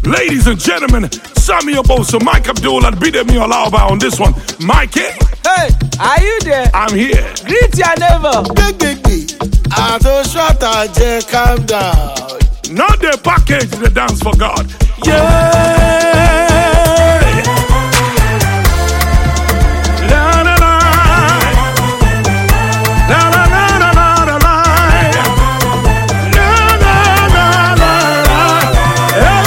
Ladies and gentlemen, Sammy Oboso, Mike Abdul, and Bidemi Olauba on this one. Mikey. Hey, are you there? I'm here. Greet your neighbor. I don't shut up, calm down. Not the package, the dance for God. Yeah. La, la, la. La, la, la, la, la, la, la. La, la, la, la, la.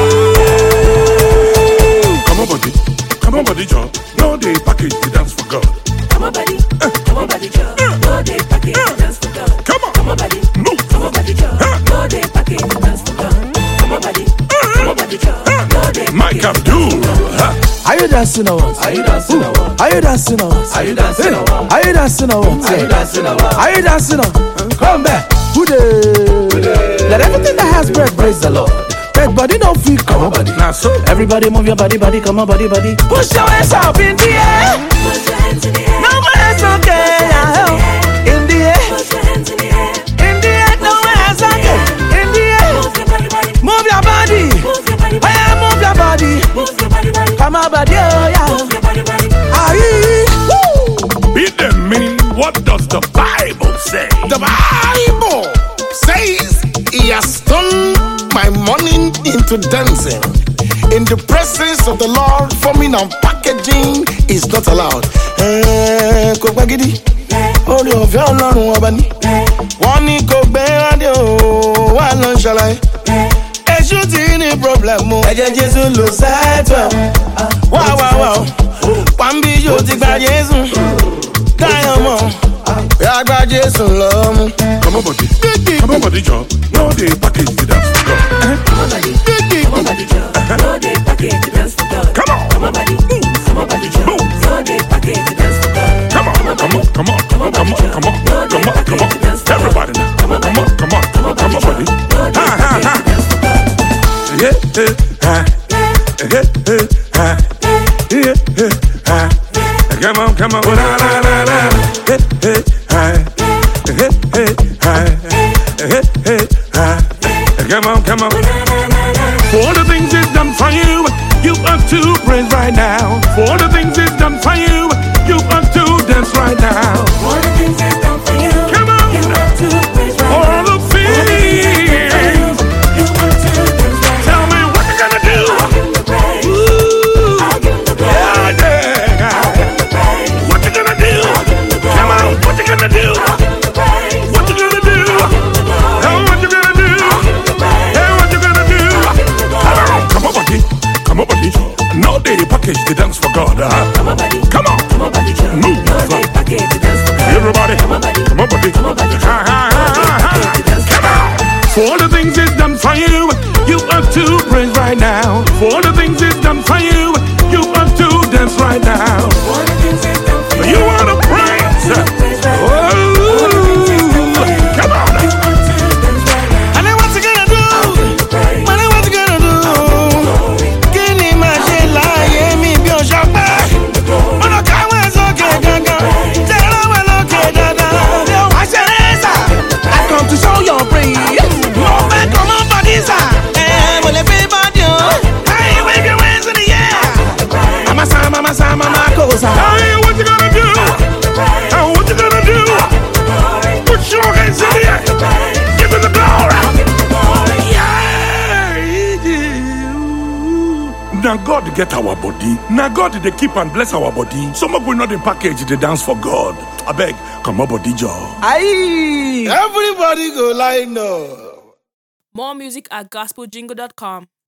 Oh. Come on, buddy, Joe. No, the package, the dance for God. Come on, buddy, Joe. No, they package, the dance for God. Come on, buddy. move. Come on, buddy, Joe. No, they package, the dance for God. Come on, buddy. Joe. No, they Mike Abdul. Are you dancing or what? Are you dancing or what? Are you dancing or what? Are you dancing or what? Are you dancing or what? Are you dancing or what? Are you dancing or come back? Who dey? Let everything that has breath praise the Lord. Bread body don't feel come on body. Now so. Everybody move your body, come on body. Push your hands up in the air. Put your hands in the air. No more hands okay. In the air. Put your hands in the air. In the air, no more hands okay. In the air. Move your body, body. Move your body. Move your body, body. Move your body. Move your body, body. Come on body, oh yeah. Move your body, body. Aye. Woo. Bidemi, what does the Bible say? The Bible says he has turned my morning into dancing. In the presence of the Lord, forming and packaging is not allowed. Kò gbá gidi, orí ọ̀fẹ́ Ọlọ́run ọba ni. Wọ́n ní kò gbé rádìó wà lọ ṣàlàyé. Èṣù ti ní pọ́blẹ̀mù. Ẹ̀jẹ̀ Jésù ló sẹ́tọ̀. Wá. Pàmbí yóò ti gba Jésù. Káyọ̀ mọ̀, bí a gba Jésù lọ́mú. Come on, buddy, Joe. No, the package, the dance for God. Come on, buddy. Come on, buddy, Joe. No, they package, the dance for God. Come on. Come on, buddy. Come on, buddy, Joe. No, they package, the dance for God. Come on. Everybody now. Come on, buddy. Come on. Come on. For the things it's done for you, you ought to praise right now. For the things it's done for you, you ought to dance right now. All the things I've done for you, Come on. you ought to praise right All now. the things. You ought to dance right now. Tell me what you gonna do. I'll give him the praise. Ooh. I'll give him the praise. Yeah. I'll give him the praise. What you gonna do? I'll give him the praise. Come on, what you gonna do? I'll give him the praise. What you gonna do? I'll give him the glory. Oh, what you gonna do? I'll give him the praise. Hey, what you gonna do? I'll give him the glory. Come on, buddy. No, they package the dance for God. Come on, buddy. Come on. Come on, buddy, Joe. Move. No, they package the dance for God. Everybody. Come on, buddy. Come on, buddy. Come on, buddy. Come on. For the things it's done for you, you ought to praise right now. For the things it's done for you, you ought to dance right now. All the things I've done for you, You want to praise? praise right now. Oh, come on. You ought to dance right now. And then what you gonna do? Praise. Money, what you gonna do? Kí ni màá ṣe láàyè mi bí o ṣọpẹ́? Ọ̀nà káwọn ẹ̀ sókè gangan, jẹ́ ìrànwọ́ lókè dandan. Mi ò wá ṣeré sà, I come to show your praise. Mo fẹ́ kọ́ mọ́ bọ́dí sà, mo lè fi bọ́dí o. Hey, wave your hands in the air. Mama kò sà. Hey, what you gonna do? Oh, what you gonna do? Put your hands in the air. Give me the glory. Now God get our body. Now God they keep and bless our body. Some of we not in package they dance for God. I beg, come on, body Joe. Aye. Everybody go line up. More music at gospeljingle.com.